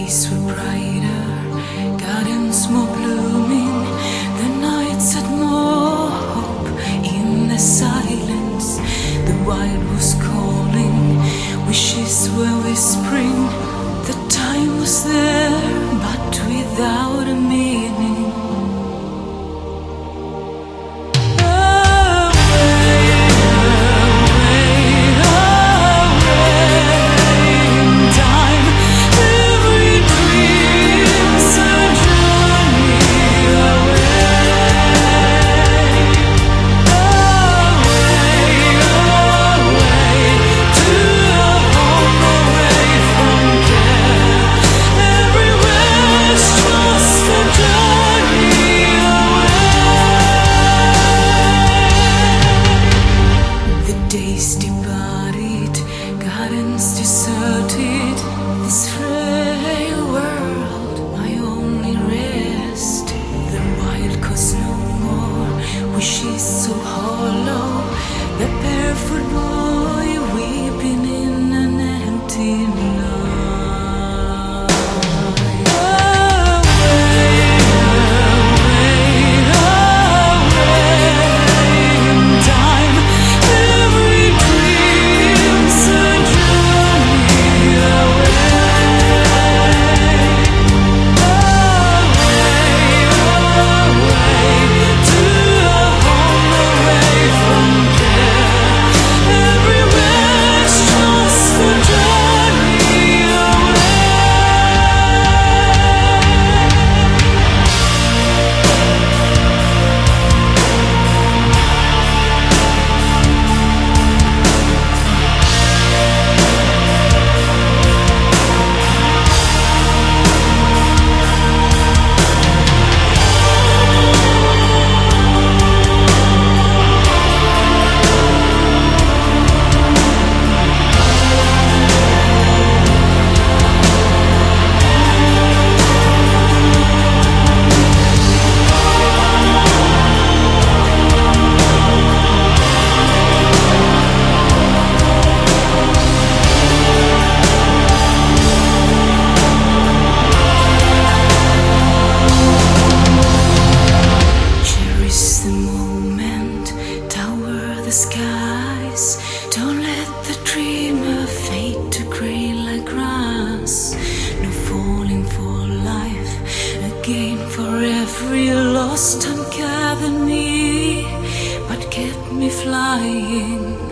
days were brighter, gardens more blooming, the nights had more hope. In the silence, the wild was calling, wishes were whispering. The time was there, but without a meaning. Days departed, gardens deserted, this frail world my only rest. The wild caused no more, wishes so hollow, the barefoot boy weeping in an empty night. The skies, don't let the dreamer fade to grey like grass. No falling for life again, for every lost time gathered me, but kept me flying.